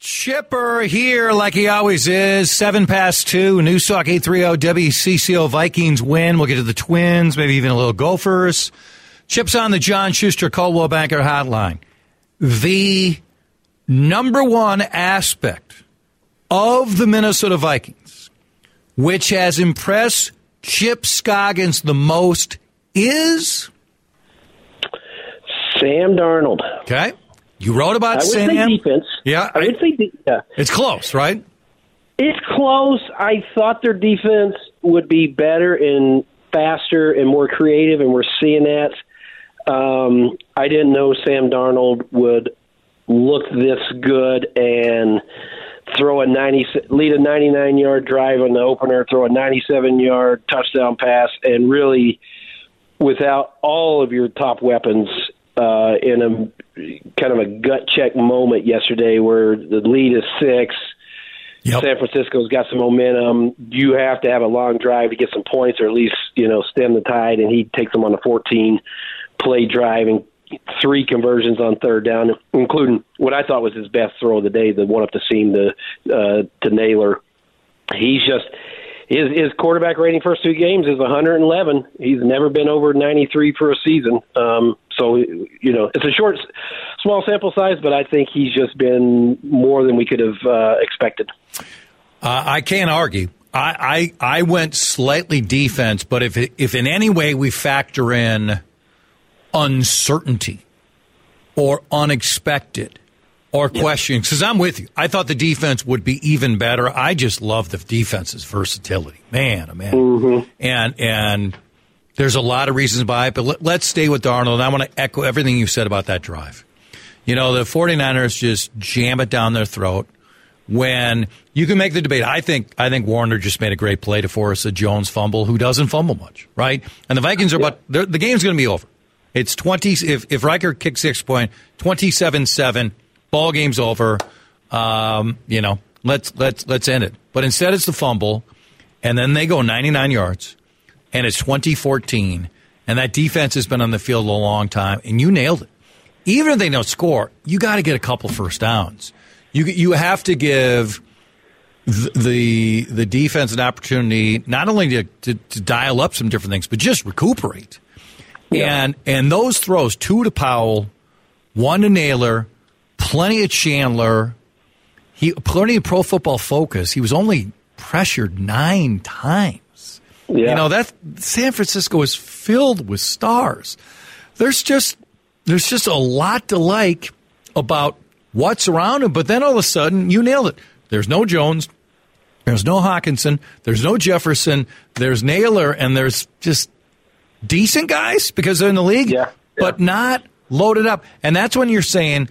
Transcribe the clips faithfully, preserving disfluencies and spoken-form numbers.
Chipper here like he always is. Seven past two. News Talk eight thirty W C C O. Vikings win. We'll get to the Twins, maybe even a little Gophers. Chip's on the John Schuster Coldwell Banker Hotline. The number one aspect of the Minnesota Vikings, which has impressed Chip Scoggins the most, is Sam Darnold. Okay. You wrote about I would Sam. say defense. Yeah. I would say de- yeah. It's close, right? It's close. I thought their defense would be better and faster and more creative, and we're seeing that. Um, I didn't know Sam Darnold would look this good and throw a ninety, lead a ninety-nine yard drive on the opener, throw a ninety-seven yard touchdown pass, and really, without all of your top weapons, uh, in a kind of a gut check moment yesterday where the lead is six. Yep. San Francisco's got some momentum. You have to have a long drive to get some points, or at least, you know, stem the tide. And he takes them on a fourteen play drive and three conversions on third down, including what I thought was his best throw of the day, the one up the seam to uh, to Naylor. He's just his his quarterback rating first two games is one hundred eleven. He's never been over ninety-three for a season. Um, so you know it's a short, small sample size, but I think he's just been more than we could have uh, expected. Uh, I can't argue. I, I I went slightly defense, but if it, if in any way we factor in uncertainty or unexpected or yeah. questions, because I'm with you. I thought the defense would be even better. I just love the defense's versatility. Man, oh man. Mm-hmm. And and there's a lot of reasons why, but let, let's stay with Darnold. And I want to echo everything you said about that drive. You know, the 49ers just jam it down their throat. When you can make the debate, I think I think Warner just made a great play to force a Jones fumble, who doesn't fumble much, right? And the Vikings are about, the game's going to be over. It's twenty. If if Riker kicks six point, twenty-seven seven, ball game's over. Um, you know, let's let's let's end it. But instead, it's the fumble, and then they go ninety-nine yards, and it's twenty fourteen, and that defense has been on the field a long time, and you nailed it. Even if they don't score, you got to get a couple first downs. You you have to give the, the the defense an opportunity not only to, to, to dial up some different things, but just recuperate. Yeah. And and those throws, two to Powell, one to Naylor, plenty of Chandler, he plenty of Pro Football Focus. He was only pressured nine times. Yeah. You know, that San Francisco is filled with stars. There's just there's just a lot to like about what's around him, but then all of a sudden, you nailed it. There's no Jones, there's no Hawkinson, there's no Jefferson, there's Naylor, and there's just decent guys because they're in the league, yeah, yeah. but not loaded up. And that's when you're saying,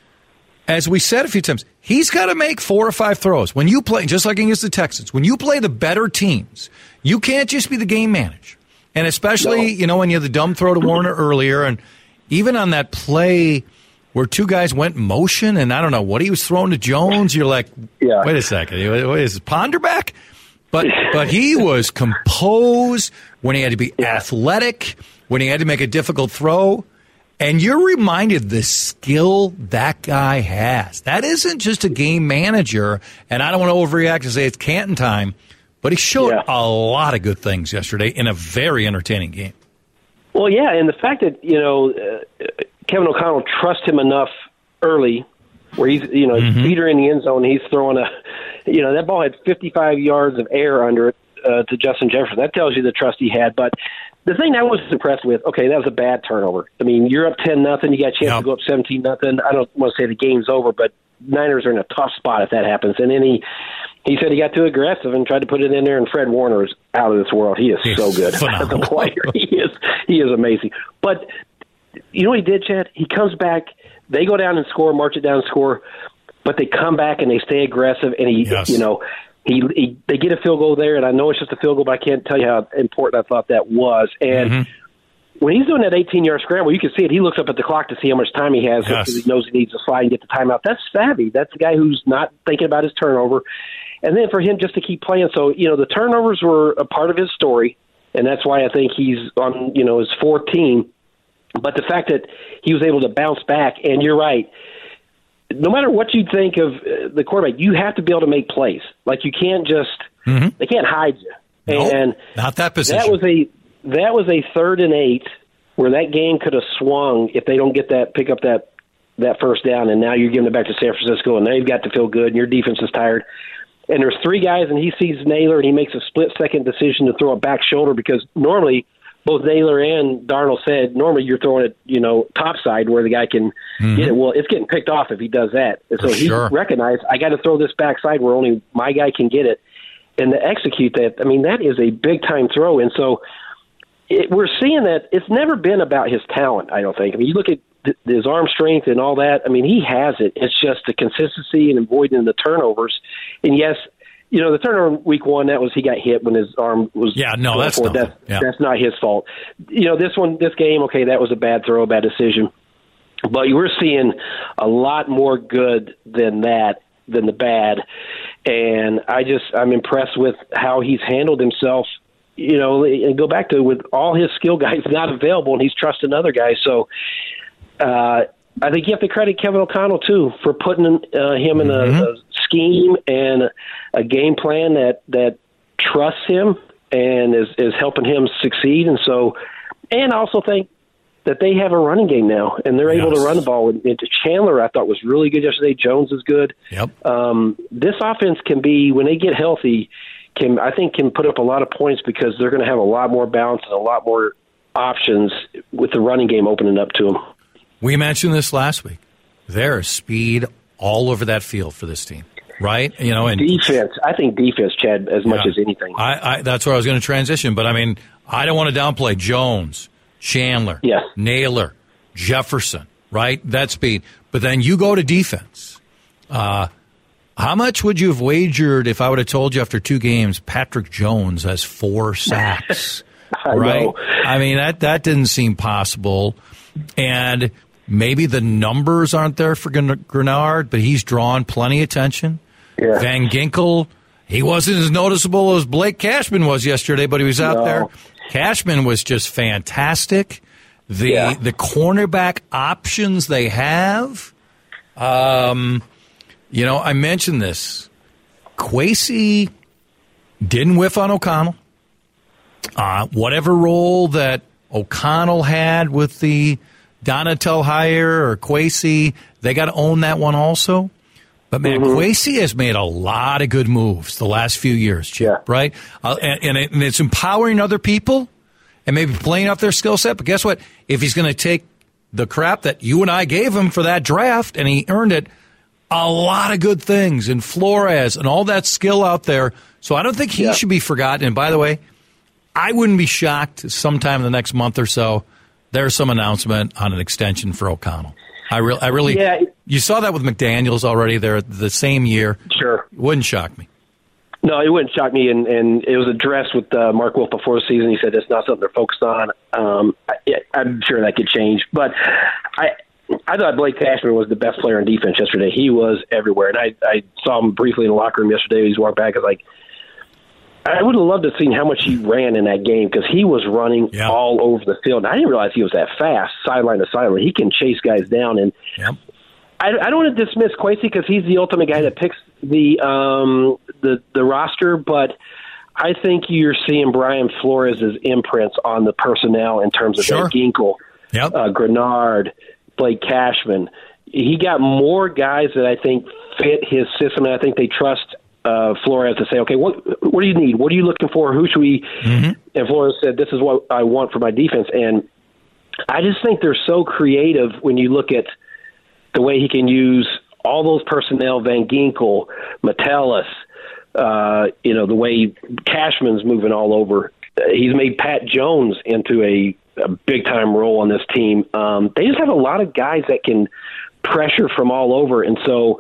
as we said a few times, he's got to make four or five throws. When you play, just like against the Texans, when you play the better teams, you can't just be the game manager. And especially, no. you know, when you had the dumb throw to Warner earlier, and even on that play where two guys went in motion, and I don't know what he was throwing to Jones, you're like, yeah. wait a second, what is it, Ponderback? But but he was composed when he had to be athletic, when he had to make a difficult throw. And you're reminded the skill that guy has. That isn't just a game manager, and I don't want to overreact and say it's Canton time, but he showed yeah. a lot of good things yesterday in a very entertaining game. Well, yeah, and the fact that, you know, uh, Kevin O'Connell trusts him enough early where he's, you know, mm-hmm. feet are in the end zone, he's throwing a, you know, that ball had fifty-five yards of air under it uh, to Justin Jefferson. That tells you the trust he had. But the thing I was impressed with, okay, that was a bad turnover. I mean, you're up ten nothing, you got a chance yep. to go up seventeen nothing. I don't want to say the game's over, but Niners are in a tough spot if that happens. And then he, he said he got too aggressive and tried to put it in there, and Fred Warner is out of this world. He is He's so good as a player. He is, he is amazing. But you know what he did, Chad? He comes back, they go down and score, march it down and score, but they come back and they stay aggressive, and he, yes. you know, he, he they get a field goal there, and I know it's just a field goal, but I can't tell you how important I thought that was. And mm-hmm. when he's doing that eighteen-yard scramble, you can see it. He looks up at the clock to see how much time he has yes. because he knows he needs to slide and get the timeout. That's savvy. That's a guy who's not thinking about his turnover. And then for him just to keep playing. So, you know, the turnovers were a part of his story, and that's why I think he's on, you know, his fourth team. But the fact that he was able to bounce back, and you're right, no matter what you think of the quarterback, you have to be able to make plays. Like, you can't just mm-hmm. they can't hide you. Nope, and not that position. That was a that was a third and eight where that game could have swung if they don't get that pick up that that first down, and now you're giving it back to San Francisco, and they've got to feel good, and your defense is tired. And there's three guys, and he sees Naylor, and he makes a split-second decision to throw a back shoulder because normally both Naylor and Darnold said normally you're throwing it, you know, topside where the guy can mm-hmm. get it. Well, it's getting picked off if he does that. And so For he sure. recognized, I got to throw this backside where only my guy can get it. And to execute that, I mean, that is a big-time throw. And so it, we're seeing that it's never been about his talent, I don't think. I mean, you look at th- his arm strength and all that. I mean, he has it. It's just the consistency and avoiding the turnovers. And, yes, you know, the turnover in week one, that was he got hit when his arm was yeah, no, that's forward. That's, yeah. that's not his fault. You know, this one, this game, okay, that was a bad throw, a bad decision. But we're seeing a lot more good than that, than the bad. And I just, I'm impressed with how he's handled himself, you know, and go back to with all his skill guys not available, and he's trusting other guys. So uh, I think you have to credit Kevin O'Connell, too, for putting uh, him in a, mm-hmm. a scheme and a, a game plan that, that trusts him and is, is helping him succeed. And so, and I also think that they have a running game now, and they're yes. able to run the ball. Into Chandler, I thought was really good yesterday. Jones is good. Yep. Um, this offense can be, when they get healthy, can I think can put up a lot of points because they're going to have a lot more balance and a lot more options with the running game opening up to them. We mentioned this last week. There is speed all over that field for this team, right? You know, and defense. I think defense, Chad, as much yeah, as anything. I, I, that's where I was going to transition. But I mean, I don't want to downplay Jones, Chandler, yes. Naylor, Jefferson, right? That speed. But then you go to defense. Uh, how much would you have wagered if I would have told you after two games Patrick Jones has four sacks? I right? know. I mean, that, that didn't seem possible. And maybe the numbers aren't there for Grenard, but he's drawn plenty of attention. Yeah. Van Ginkel, he wasn't as noticeable as Blake Cashman was yesterday, but he was out no. there. Cashman was just fantastic. The yeah. the cornerback options they have, um, you know, I mentioned this. Kwesi didn't whiff on O'Connell. Uh, whatever role that O'Connell had with the Donatel hire or Kwesi, they got to own that one also. But, man, mm-hmm. Kwesi has made a lot of good moves the last few years, Chip, yeah. right? Uh, and, and, it, and it's empowering other people and maybe playing up their skill set. But guess what? If he's going to take the crap that you and I gave him for that draft and he earned it, a lot of good things and Flores and all that skill out there. So I don't think he yeah. should be forgotten. And by the way, I wouldn't be shocked sometime in the next month or so there's some announcement on an extension for O'Connell. I, re- I really, yeah. you saw that with McDaniels already there the same year. Sure. It wouldn't shock me. No, it wouldn't shock me, and, and it was addressed with uh, Mark Wolf before the season. He said it's not something they're focused on. Um, I, I'm sure that could change, but I I thought Blake Cashman was the best player on defense yesterday. He was everywhere, and I, I saw him briefly in the locker room yesterday. He was walking back. I was like, I would have loved to have seen how much he ran in that game because he was running yep. all over the field. And I didn't realize he was that fast, sideline to sideline. He can chase guys down, and yep. I, I don't want to dismiss Kwesi because he's the ultimate guy that picks the um, the the roster, but I think you're seeing Brian Flores' imprints on the personnel in terms of sure. Van Ginkel, yep. uh, Grenard, Blake Cashman. He got more guys that I think fit his system, and I think they trust uh, Flores to say, okay, what what do you need? What are you looking for? Who should we? Mm-hmm. And Flores said, this is what I want for my defense. And I just think they're so creative when you look at the way he can use all those personnel, Van Ginkel, Metellus, uh, you know, the way Cashman's moving all over. Uh, he's made Pat Jones into a, a big-time role on this team. Um, they just have a lot of guys that can pressure from all over. And so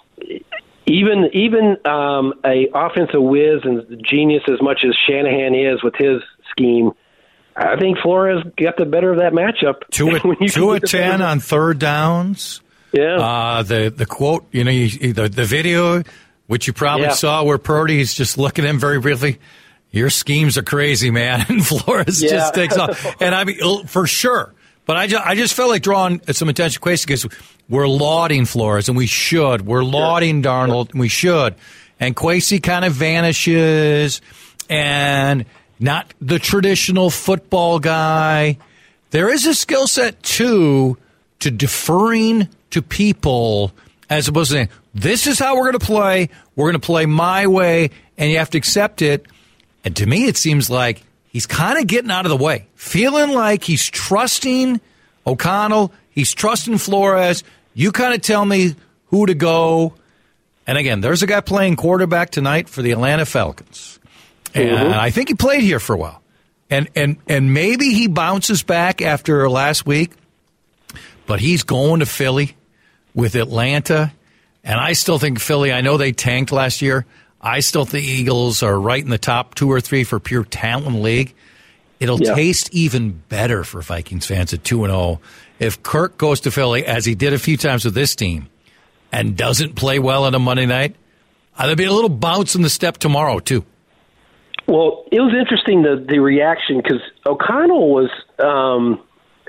even even um, a offensive whiz and genius as much as Shanahan is with his scheme, I think Flores got the better of that matchup. Two at, two at ten on third downs. Yeah. Uh, the the quote, you know, you, the the video, which you probably yeah. saw, where Purdy's just looking at him very briefly. Your schemes are crazy, man. And Flores yeah. just takes off. And I mean, for sure. But I just, I just felt like drawing some attention to Kwesi because we're lauding Flores, and we should. We're lauding Darnold, and we should. And Kwesi kind of vanishes, and not the traditional football guy. There is a skill set, too, to deferring to people as opposed to saying, this is how we're going to play. We're going to play my way, and you have to accept it. And to me, it seems like he's kind of getting out of the way, feeling like he's trusting O'Connell. He's trusting Flores. You kind of tell me who to go. And again, there's a guy playing quarterback tonight for the Atlanta Falcons. And mm-hmm. I think he played here for a while. And, and, and maybe he bounces back after last week, but he's going to Philly with Atlanta. And I still think Philly, I know they tanked last year. I still think the Eagles are right in the top two or three for pure talent in the league. It'll yeah. taste even better for Vikings fans at two and oh if Kirk goes to Philly, as he did a few times with this team, and doesn't play well on a Monday night. Uh, there'll be a little bounce in the step tomorrow, too. Well, it was interesting, the, the reaction, because O'Connell was um,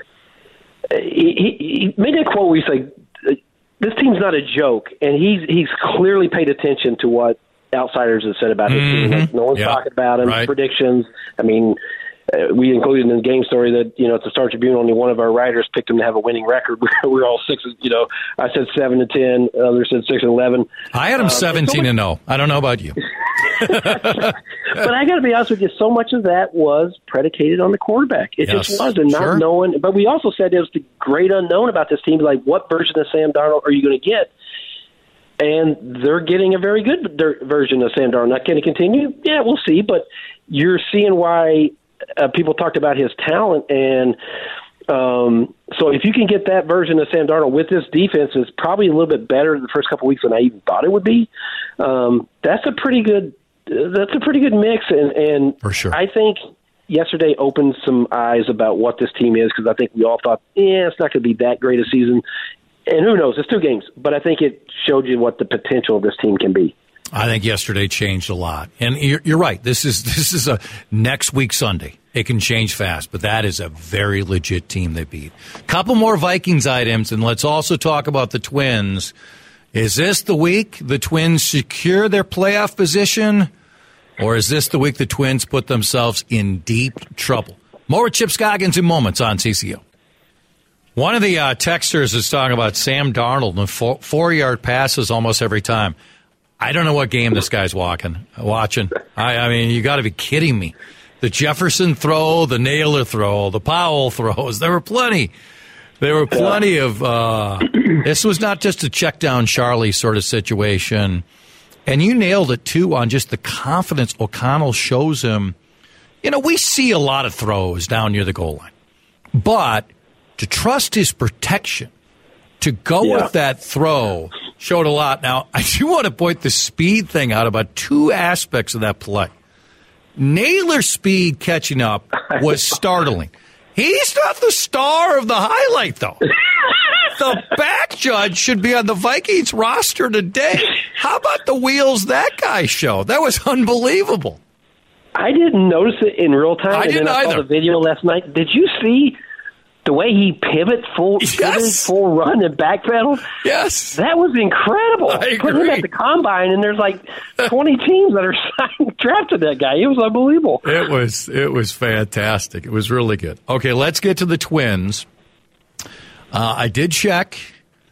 – he, he made a quote where he's like, this team's not a joke, and he's he's clearly paid attention to what outsiders have said about his mm-hmm. team. Like, no one's yeah. talking about him, right. predictions. I mean – Uh, we included in the game story that, you know, at the Star Tribune, only one of our writers picked him to have a winning record. we were all six, you know, I said seven to ten, others said six and eleven. I had him um, seventeen and oh. I don't know about you. But I got to be honest with you, so much of that was predicated on the quarterback. It yes. just was, and not sure. knowing. But we also said it was the great unknown about this team. Like, what version of Sam Darnold are you going to get? And they're getting a very good version of Sam Darnold. Not going to continue? Yeah, we'll see. But you're seeing why. Uh, people talked about his talent, and um, so if you can get that version of Sam Darnold with this defense, is probably a little bit better in the first couple of weeks than I even thought it would be. Um, that's a pretty good. That's a pretty good mix, and, and for sure, I think yesterday opened some eyes about what this team is, because I think we all thought, yeah, it's not going to be that great a season, and who knows? It's two games, but I think it showed you what the potential of this team can be. I think yesterday changed a lot. And you're, you're right. This is this is a next week Sunday. It can change fast, but that is a very legit team they beat. Couple more Vikings items, and let's also talk about the Twins. Is this the week the Twins secure their playoff position, or is this the week the Twins put themselves in deep trouble? More with Chip Scoggins in moments on C C O. One of the uh, texters is talking about Sam Darnold and four, four-yard passes almost every time. I don't know what game this guy's walking, watching. I, I mean, you got to be kidding me. The Jefferson throw, the Naylor throw, the Powell throws. There were plenty. There were plenty of. Uh, this was not just a check down Charlie sort of situation. And you nailed it, too, on just the confidence O'Connell shows him. You know, we see a lot of throws down near the goal line. But to trust his protection, to go yeah. with that throw, showed a lot. Now, I do want to point the speed thing out about two aspects of that play. Naylor's speed catching up was startling. He's not the star of the highlight, though. The back judge should be on the Vikings roster today. How about the wheels that guy showed? That was unbelievable. I didn't notice it in real time. I and didn't then I either. saw the video last night. Did you see the way he pivot full, yes. pivoted, full run and backpedaled? Yes. That was incredible. I Put him agree. at the combine, and there's like twenty teams that are signed, drafted that guy. It was unbelievable. It was it was fantastic. It was really good. Okay, let's get to the Twins. Uh, I did check.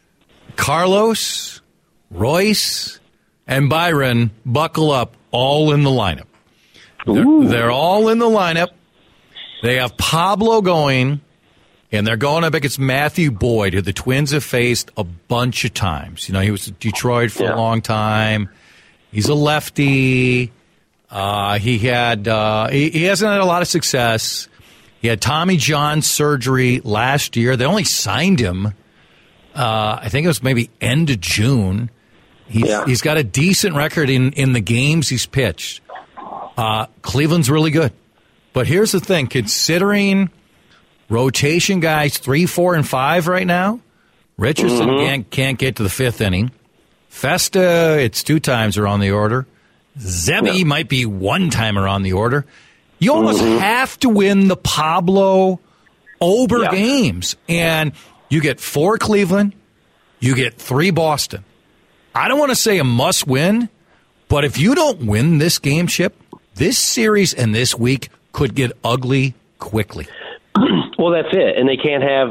Carlos, Royce, and Byron buckle up, all in the lineup. They're, they're all in the lineup. They have Pablo going. And they're going up against Matthew Boyd, who the Twins have faced a bunch of times. You know, he was in Detroit for yeah. a long time. He's a lefty. Uh, he had uh, he, he hasn't had a lot of success. He had Tommy John surgery last year. They only signed him, uh, I think it was maybe end of June. He's, yeah. he's got a decent record in, in the games he's pitched. Uh, Cleveland's really good. But here's the thing, considering rotation guys three, four, and five right now, Richardson mm-hmm. can't, can't get to the fifth inning. Festa, it's two times are on the order. Zebby yeah. might be one timer on the order. You almost mm-hmm. have to win the Pablo Ober yeah. games. And you get four Cleveland, You get three Boston. I don't want to say a must-win, but if you don't win this game, Chip, this series and this week could get ugly quickly. Well, that's it, and they can't have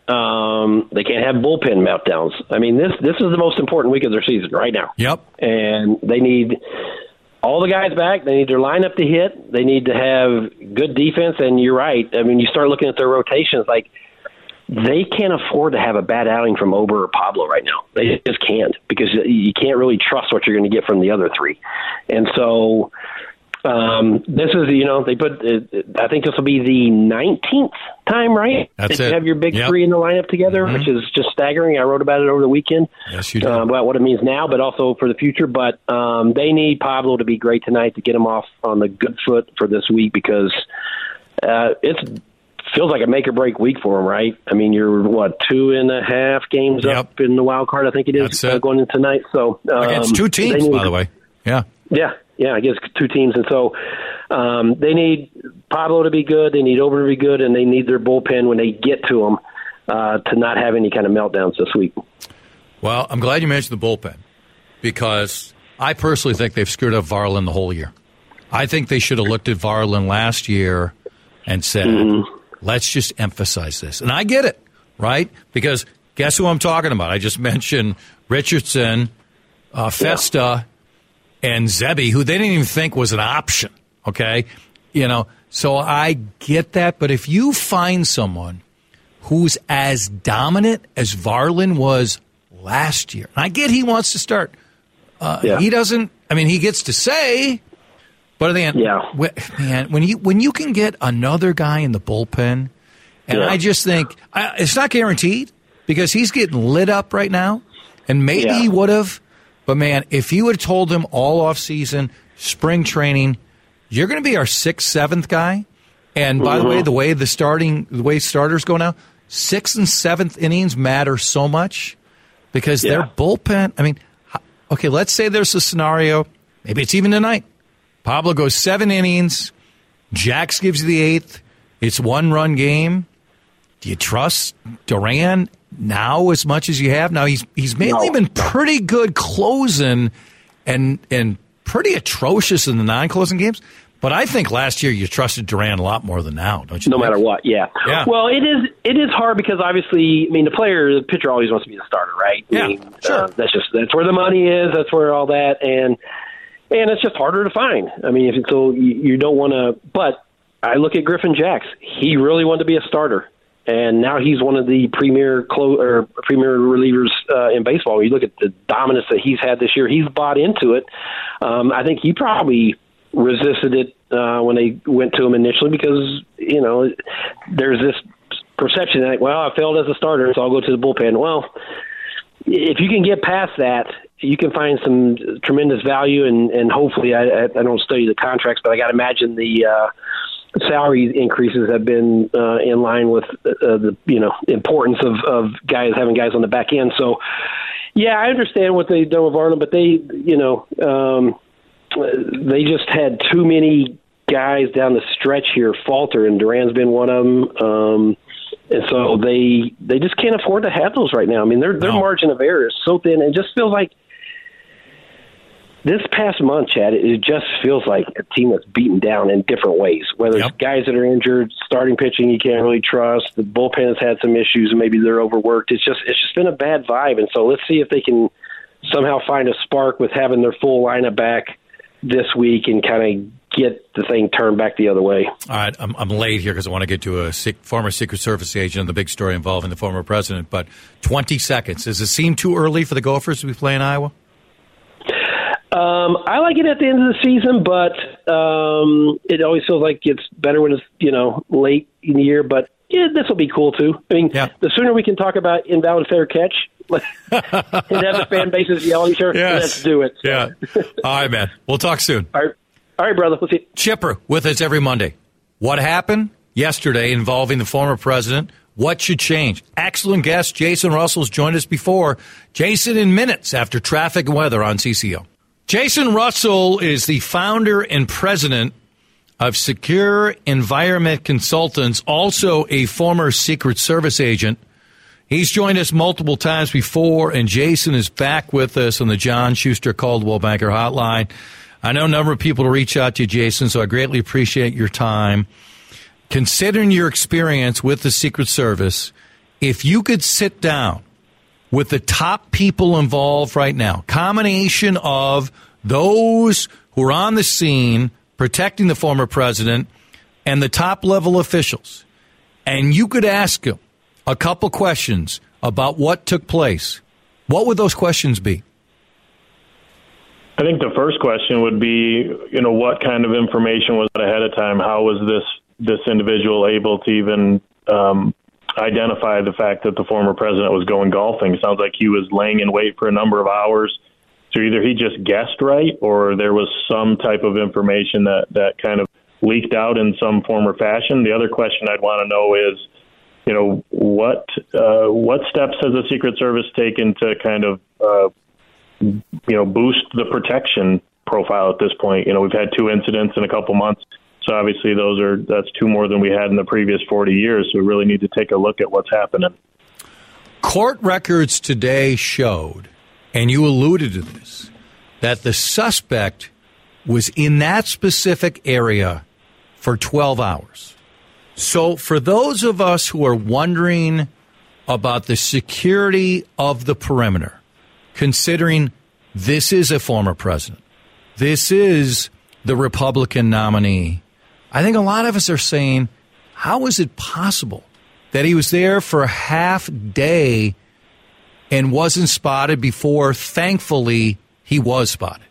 um, they can't have bullpen meltdowns. I mean, this this is the most important week of their season right now. Yep, and they need all the guys back. They need their lineup to hit. They need to have good defense. And you're right. I mean, you start looking at their rotations, like they can't afford to have a bad outing from Ober or Pablo right now. They just can't, because you can't really trust what you're going to get from the other three. And so um, this is, you know, they put, I think this will be the nineteenth time, right? That's that it. You have your big yep. three in the lineup together, mm-hmm. which is just staggering. I wrote about it over the weekend. Yes, you did. Uh, about what it means now, but also for the future. But um, they need Pablo to be great tonight to get him off on the good foot for this week, because uh, it's feels like a make-or-break week for him, right? I mean, you're, what, two and a half games yep. up in the wild card, I think it is, uh, going into tonight. So um, against two teams, need, by the way. Yeah. Yeah, yeah, against two teams. And so um, they need Pablo to be good, they need Ober to be good, and they need their bullpen when they get to them uh, to not have any kind of meltdowns this week. Well, I'm glad you mentioned the bullpen, because I personally think they've screwed up Varlin the whole year. I think they should have looked at Varlin last year and said, mm-hmm. let's just emphasize this. And I get it, right? Because guess who I'm talking about? I just mentioned Richardson, uh, Festa, yeah. and Zebby, who they didn't even think was an option, okay? You know, so I get that. But if you find someone who's as dominant as Varlin was last year, and I get he wants to start. Uh, yeah. He doesn't, I mean, he gets to say, but at the end, yeah. man, when you when you can get another guy in the bullpen, and yeah. I just think I, it's not guaranteed, because he's getting lit up right now, and maybe yeah. he would have, but man, if you would have told him all off season, spring training, you're going to be our sixth, seventh guy, and by mm-hmm. the way, the way the starting the way starters go now, sixth and seventh innings matter so much, because yeah. their bullpen. I mean, okay, let's say there's a scenario, maybe it's even tonight. Pablo goes seven innings. Jax gives you the eighth. It's one-run game. Do you trust Duran now as much as you have? Now, he's he's mainly no. been pretty good closing and and pretty atrocious in the non-closing games. But I think last year you trusted Duran a lot more than now, don't you? No think? matter what, yeah. yeah. Well, it is it is hard, because obviously, I mean, the player, the pitcher always wants to be the starter, right? Yeah, I mean, sure. Uh, that's just that's where the money is. That's where all that, and and it's just harder to find. I mean, if so, you, you don't want to. But I look at Griffin Jax. He really wanted to be a starter, and now he's one of the premier clo- or premier relievers uh, in baseball. You look at the dominance that he's had this year. He's bought into it. Um, I think he probably resisted it uh, when they went to him initially, because, you know, there's this perception that, well, I failed as a starter, so I'll go to the bullpen. Well, if you can get past that, you can find some tremendous value, and, and hopefully, I, I don't study the contracts, but I got to imagine the uh, salary increases have been uh, in line with uh, the, you know, importance of, of guys having guys on the back end. So, yeah, I understand what they've done with Varlin, but they, you know, um, they just had too many guys down the stretch here falter, and Duran's been one of them. Um, and so they they just can't afford to have those right now. I mean, their their no. margin of error is so thin. It just feels like this past month, Chad, it just feels like a team that's beaten down in different ways. Whether yep. it's guys that are injured, starting pitching you can't really trust, the bullpen has had some issues, and maybe they're overworked. It's just it's just been a bad vibe. And so let's see if they can somehow find a spark with having their full lineup back this week and kind of get the thing turned back the other way. All right, I'm, I'm late here because I want to get to a sec- former Secret Service agent and the big story involving the former president, but twenty seconds. Does it seem too early for the Gophers to be playing Iowa? Um, I like it at the end of the season, but um, it always feels like it's better when it's, you know, late in the year, but yeah, this will be cool too. I mean, yeah. the sooner we can talk about invalid fair catch and have the fan bases yelling, sure, yes. let's do it. So. Yeah. All right, man. We'll talk soon. All right, All right brother. We'll see you. Chipper with us every Monday. What happened yesterday involving the former president? What should change? Excellent guest. Jason Russell's joined us before. Jason in minutes after traffic and weather on C C O. Jason Russell is the founder and president of Secure Environment Consultants, also a former Secret Service agent. He's joined us multiple times before, and Jason is back with us on the John Schuster Coldwell Banker Hotline. I know a number of people to reach out to you, Jason, so I greatly appreciate your time. Considering your experience with the Secret Service, if you could sit down with the top people involved right now, combination of those who are on the scene protecting the former president and the top level officials, and you could ask them a couple questions about what took place, what would those questions be? I think the first question would be, you know, what kind of information was ahead of time? How was this this individual able to even um, identify the fact that the former president was going golfing? It sounds like he was laying in wait for a number of hours. So either he just guessed right, or there was some type of information that, that kind of leaked out in some form or fashion. The other question I'd want to know is, you know, what uh, what steps has the Secret Service taken to kind of, uh, you know, boost the protection profile at this point? You know, we've had two incidents in a couple months, so obviously those are that's two more than we had in the previous forty years. So we really need to take a look at what's happening. Court records today showed, and you alluded to this, that the suspect was in that specific area for twelve hours. So for those of us who are wondering about the security of the perimeter, considering this is a former president, this is the Republican nominee, I think a lot of us are saying, how is it possible that he was there for a half day and wasn't spotted before, thankfully, he was spotted?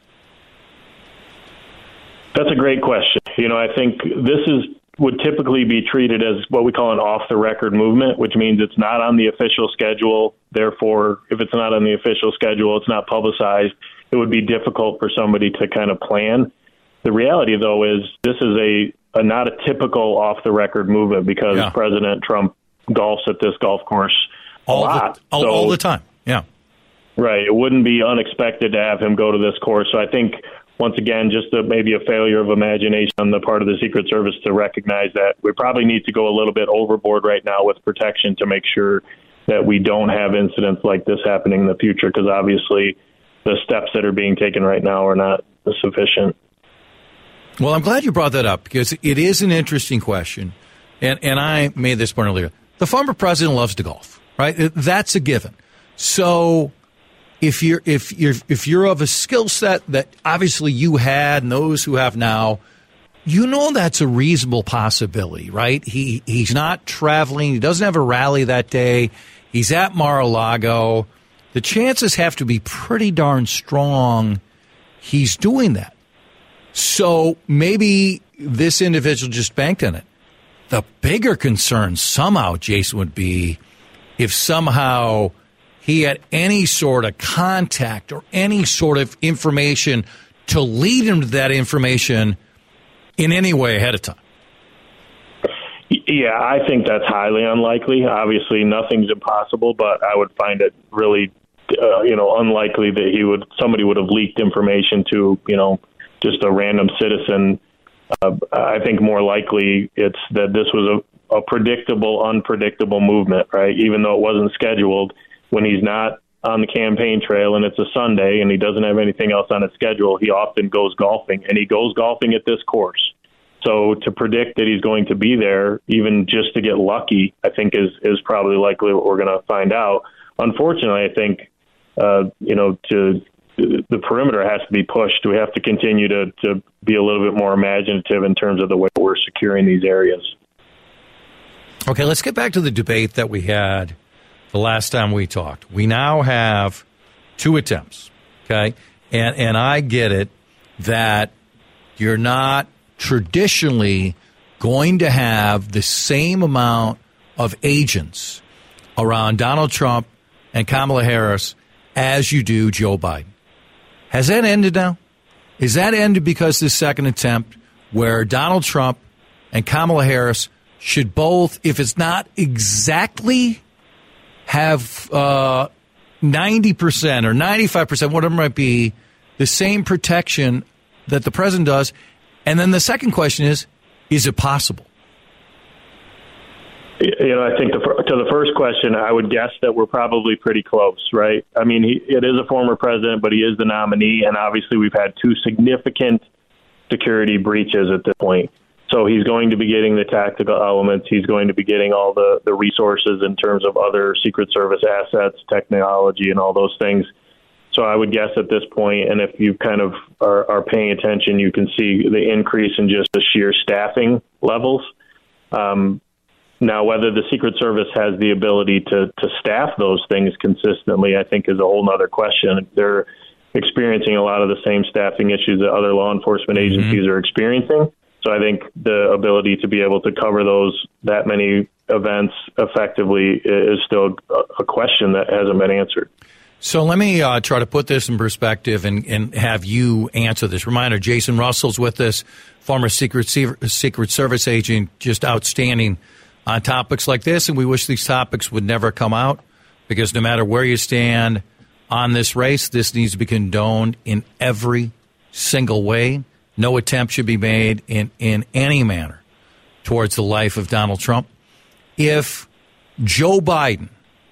That's a great question. You know, I think this is would typically be treated as what we call an off-the-record movement, which means it's not on the official schedule. Therefore, if it's not on the official schedule, it's not publicized. It would be difficult for somebody to kind of plan. The reality, though, is this is a, a not a typical off-the-record movement because yeah. President Trump golfs at this golf course a all lot. The, all, so, all the time, yeah. Right. It wouldn't be unexpected to have him go to this course. So I think, once again, just a, maybe a failure of imagination on the part of the Secret Service to recognize that we probably need to go a little bit overboard right now with protection to make sure that we don't have incidents like this happening in the future, because obviously the steps that are being taken right now are not sufficient. Well, I'm glad you brought that up, because it is an interesting question, and, and I made this point earlier. The former president loves to golf, right? That's a given. So If you're if you're if you're of a skill set that obviously you had and those who have now, you know that's a reasonable possibility, right? He he's not traveling. He doesn't have a rally that day. He's at Mar-a-Lago. The chances have to be pretty darn strong he's doing that. So maybe this individual just banked on it. The bigger concern somehow, Jason, would be if somehow he had any sort of contact or any sort of information to lead him to that information in any way ahead of time. Yeah, I think that's highly unlikely. Obviously, nothing's impossible, but I would find it really, uh, you know, unlikely that he would somebody would have leaked information to, you know, just a random citizen. Uh, I think more likely it's that this was a, a predictable, unpredictable movement, right? Even though it wasn't scheduled. When he's not on the campaign trail and it's a Sunday and he doesn't have anything else on his schedule, he often goes golfing, and he goes golfing at this course. So to predict that he's going to be there, even just to get lucky, I think is, is probably likely what we're going to find out. Unfortunately, I think, uh, you know, to the perimeter has to be pushed. We have to continue to, to be a little bit more imaginative in terms of the way we're securing these areas. Okay, let's get back to the debate that we had the last time we talked. We now have two attempts, okay? And and I get it that you're not traditionally going to have the same amount of agents around Donald Trump and Kamala Harris as you do Joe Biden. Has that ended now? Is that ended because this second attempt where Donald Trump and Kamala Harris should both, if it's not exactly have uh, ninety percent or ninety-five percent, whatever it might be, the same protection that the president does? And then the second question is, is it possible? You know, I think the, to the first question, I would guess that we're probably pretty close, right? I mean, he, it is a former president, but he is the nominee, and obviously we've had two significant security breaches at this point. So he's going to be getting the tactical elements. He's going to be getting all the, the resources in terms of other Secret Service assets, technology, and all those things. So I would guess at this point, and if you kind of are, are paying attention, you can see the increase in just the sheer staffing levels. Um, Now, whether the Secret Service has the ability to, to staff those things consistently, I think is a whole other question. They're experiencing a lot of the same staffing issues that other law enforcement agencies mm-hmm. are experiencing. So I think the ability to be able to cover those, that many events effectively is still a question that hasn't been answered. So let me uh, try to put this in perspective and, and have you answer this. Reminder, Jason Russell's with us, former Secret, Secret Service agent, just outstanding on topics like this, and we wish these topics would never come out, because no matter where you stand on this race, this needs to be condoned in every single way. No attempt should be made in, in any manner towards the life of Donald Trump. If Joe Biden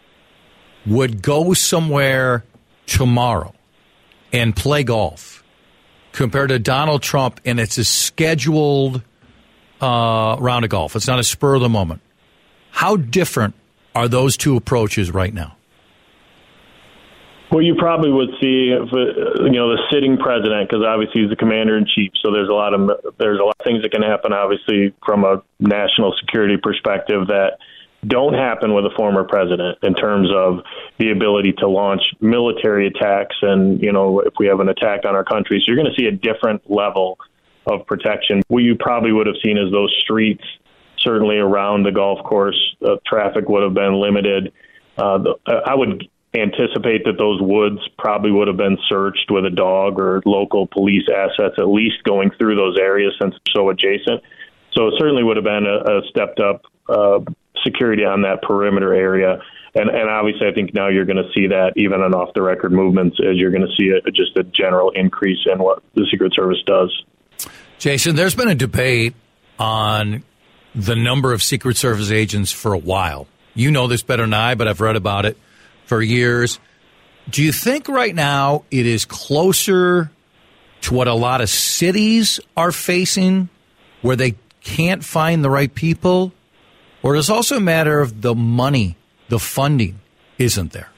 would go somewhere tomorrow and play golf compared to Donald Trump, and it's a scheduled uh, round of golf, it's not a spur of the moment, how different are those two approaches right now? Well, you probably would see, if, uh, you know, the sitting president, because obviously he's the commander in chief. So there's a lot of there's a lot of things that can happen, obviously, from a national security perspective that don't happen with a former president in terms of the ability to launch military attacks. And, you know, if we have an attack on our country, so you're going to see a different level of protection. What you probably would have seen is those streets, certainly around the golf course, uh, traffic would have been limited. Uh, the, I would anticipate that those woods probably would have been searched with a dog or local police assets, at least going through those areas since they're so adjacent. So it certainly would have been a, a stepped up uh, security on that perimeter area. And, and obviously, I think now you're going to see that even on off the record movements, as you're going to see a, just a general increase in what the Secret Service does. Jason, there's been a debate on the number of Secret Service agents for a while. You know this better than I, but I've read about it for years. Do you think right now it is closer to what a lot of cities are facing, where they can't find the right people? Or is it also a matter of the money, the funding isn't there?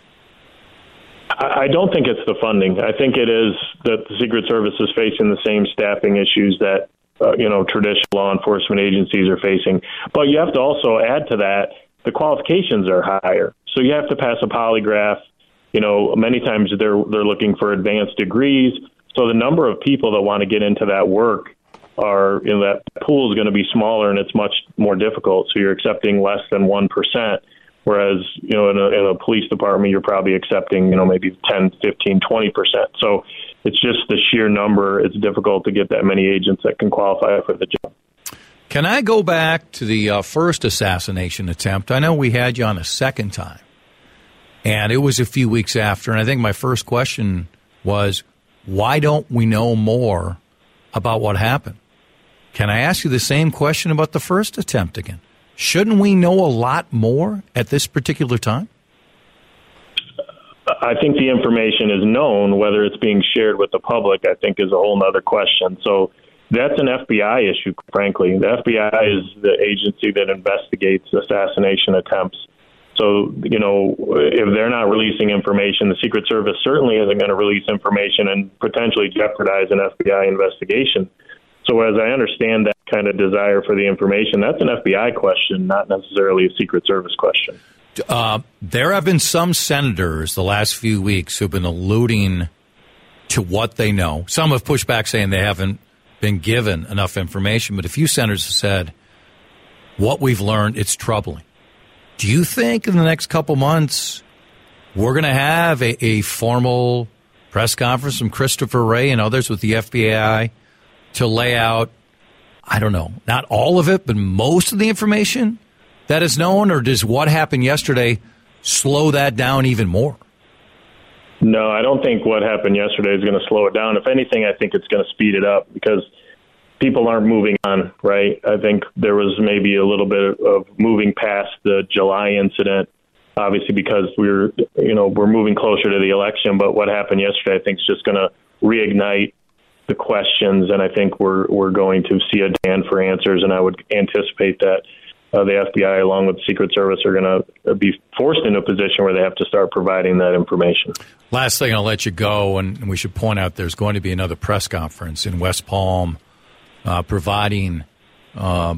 I don't think it's the funding. I think it is that the Secret Service is facing the same staffing issues that uh, you know traditional law enforcement agencies are facing. But you have to also add to that, the qualifications are higher. So you have to pass a polygraph. You know, many times they're they're looking for advanced degrees. So the number of people that want to get into that work are, you know, that pool is going to be smaller, and it's much more difficult. So you're accepting less than one percent. Whereas, you know, in a, in a police department, you're probably accepting, you know, maybe ten, fifteen, twenty percent. So it's just the sheer number. It's difficult to get that many agents that can qualify for the job. Can I go back to the uh, first assassination attempt? I know we had you on a second time, and it was a few weeks after. And I think my first question was, why don't we know more about what happened? Can I ask you the same question about the first attempt again? Shouldn't we know a lot more at this particular time? I think the information is known. Whether it's being shared with the public, I think, is a whole other question. So that's an F B I issue, frankly. The F B I is the agency that investigates assassination attempts. So, you know, if they're not releasing information, the Secret Service certainly isn't going to release information and potentially jeopardize an F B I investigation. So as I understand that kind of desire for the information, that's an F B I question, not necessarily a Secret Service question. Uh, there have been some senators the last few weeks who have been alluding to what they know. Some have pushed back saying they haven't been given enough information, but a few senators have said, what we've learned, it's troubling. Do you think in the next couple months we're going to have a, a formal press conference from Christopher Wray and others with the F B I to lay out, I don't know, not all of it, but most of the information that is known? Or does what happened yesterday slow that down even more? No, I don't think what happened yesterday is going to slow it down. If anything, I think it's going to speed it up, because people aren't moving on, right? I think there was maybe a little bit of moving past the July incident, obviously because we're, you know, we're moving closer to the election. But what happened yesterday, I think, is just going to reignite the questions, and I think we're we're going to see a demand for answers. And I would anticipate that uh, the F B I, along with the Secret Service, are going to be forced into a position where they have to start providing that information. Last thing, I'll let you go, and we should point out there's going to be another press conference in West Palm, uh, providing uh,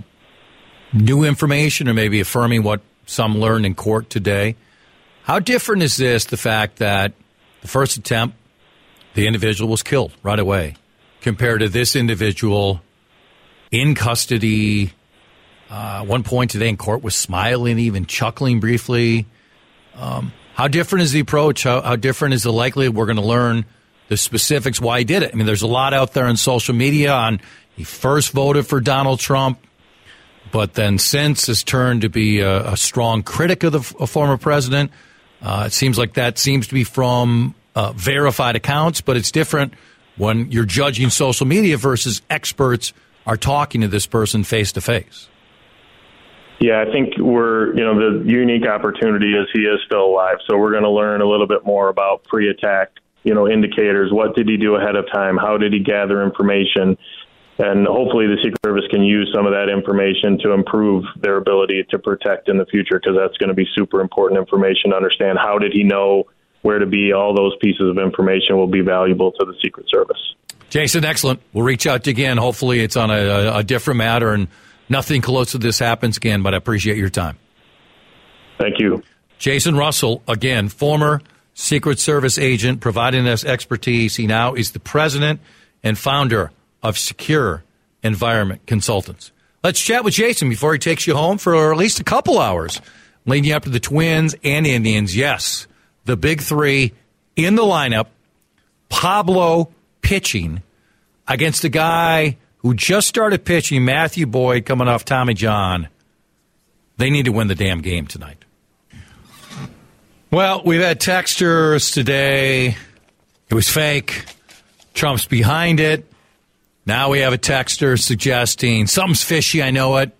new information or maybe affirming what some learned in court today. How different is this, the fact that the first attempt, the individual was killed right away, compared to this individual in custody? Uh, at one point today in court was smiling, even chuckling briefly. Um, how different is the approach? How, how different is the likelihood we're going to learn the specifics why he did it? I mean, there's a lot out there on social media on he first voted for Donald Trump, but then since has turned to be a, a strong critic of the a former president. Uh, it seems like that seems to be from uh, verified accounts, but it's different when you're judging social media versus experts are talking to this person face to face. Yeah, I think we're, you know, the unique opportunity is he is still alive. So we're going to learn a little bit more about pre-attack, you know, indicators. What did he do ahead of time? How did he gather information? And hopefully the Secret Service can use some of that information to improve their ability to protect in the future, because that's going to be super important information to understand. How did he know where to be? All those pieces of information will be valuable to the Secret Service. Jason, excellent. We'll reach out to you again. Hopefully it's on a, a different matter and nothing close to this happens again, but I appreciate your time. Thank you. Jason Russell, again, former Secret Service agent, providing us expertise. He now is the president and founder of Secure Environment Consultants. Let's chat with Jason before he takes you home for at least a couple hours, leading you up to the Twins and Indians. Yes, the big three in the lineup. Pablo pitching against a guy who just started pitching, Matthew Boyd, coming off Tommy John. They need to win the damn game tonight. Well, we've had texters today. It was fake. Trump's behind it. Now we have a texter suggesting something's fishy, I know it.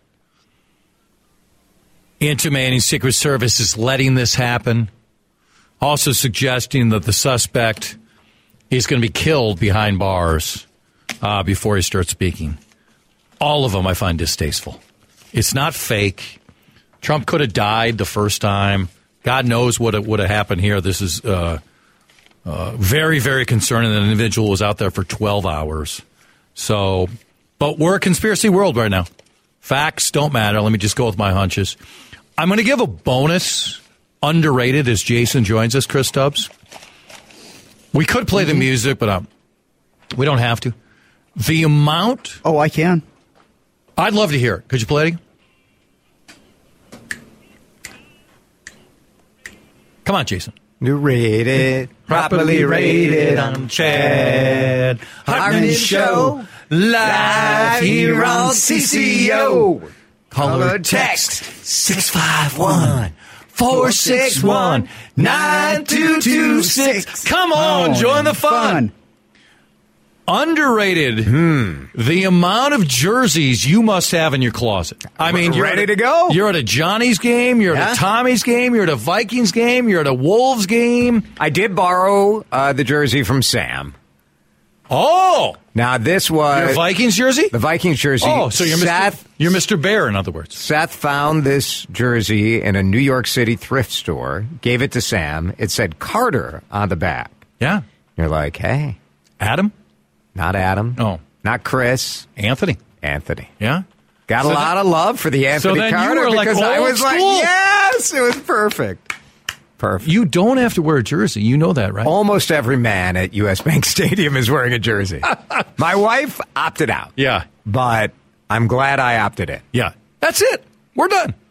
Intimating Secret Service is letting this happen. Also suggesting that the suspect is going to be killed behind bars uh, before he starts speaking. All of them I find distasteful. It's not fake. Trump could have died the first time. God knows what would have happened here. This is uh, uh, very, very concerning that an individual was out there for twelve hours. So, but we're a conspiracy world right now. Facts don't matter. Let me just go with my hunches. I'm going to give a bonus, underrated, as Jason joins us, Chris Stubbs. We could play the music, but um, we don't have to. The amount... Oh, I can. I'd love to hear it. Could you play it again? Come on, Jason. New rated, properly rated on Chad Hartman Show, live here on C C O. Call or text six five one, four six one, nine two two six. Come on, join the fun. fun. Underrated. Hmm. The amount of jerseys you must have in your closet. I mean, you're ready at, to go. You're at a Johnny's game. You're yeah. at a Tommy's game. You're at a Vikings game. You're at a Wolves game. I did borrow uh, the jersey from Sam. Oh, now this was your Vikings jersey. The Vikings jersey. Oh, so you're Seth, Mister You're Mister Bear, in other words. Seth found this jersey in a New York City thrift store. Gave it to Sam. It said Carter on the back. Yeah. You're like, hey, Adam. Not Adam. Oh. Not Chris. Anthony. Anthony. Yeah? Got so a lot that, of love for the Anthony so then Carter you were because like I was school. like, yes, it was perfect. Perfect. You don't have to wear a jersey. You know that, right? Almost every man at U S Bank Stadium is wearing a jersey. My wife opted out. Yeah. But I'm glad I opted in. Yeah. That's it. We're done.